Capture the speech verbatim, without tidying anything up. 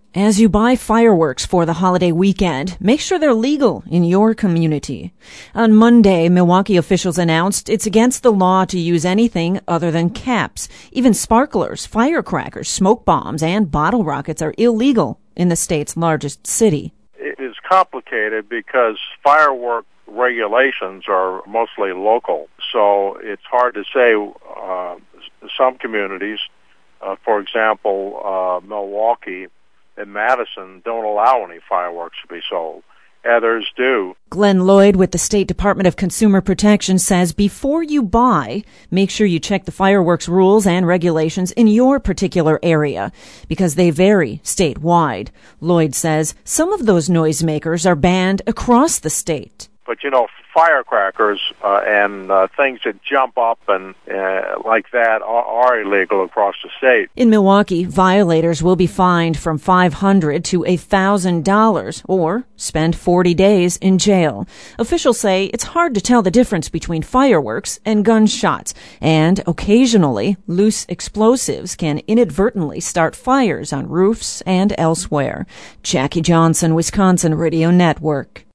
As you buy fireworks for the holiday weekend, make sure they're legal in your community. On Monday, Milwaukee officials announced it's against the law to use anything other than caps. Even sparklers, firecrackers, smoke bombs, and bottle rockets are illegal in the state's largest city. It is complicated because firework regulations are mostly local, so it's hard to say. Uh, some communities, uh, for example, uh, Milwaukee and Madison, don't allow any fireworks to be sold. Others do. Glenn Lloyd with the State Department of Consumer Protection says before you buy, make sure you check the fireworks rules and regulations in your particular area because they vary statewide. Lloyd says some of those noisemakers are banned across the state. But, you know, firecrackers uh, and uh, things that jump up and uh, like that are, are illegal across the state. In Milwaukee, violators will be fined from five hundred dollars to one thousand dollars or spend forty days in jail. Officials say it's hard to tell the difference between fireworks and gunshots, and occasionally loose explosives can inadvertently start fires on roofs and elsewhere. Jackie Johnson, Wisconsin Radio Network.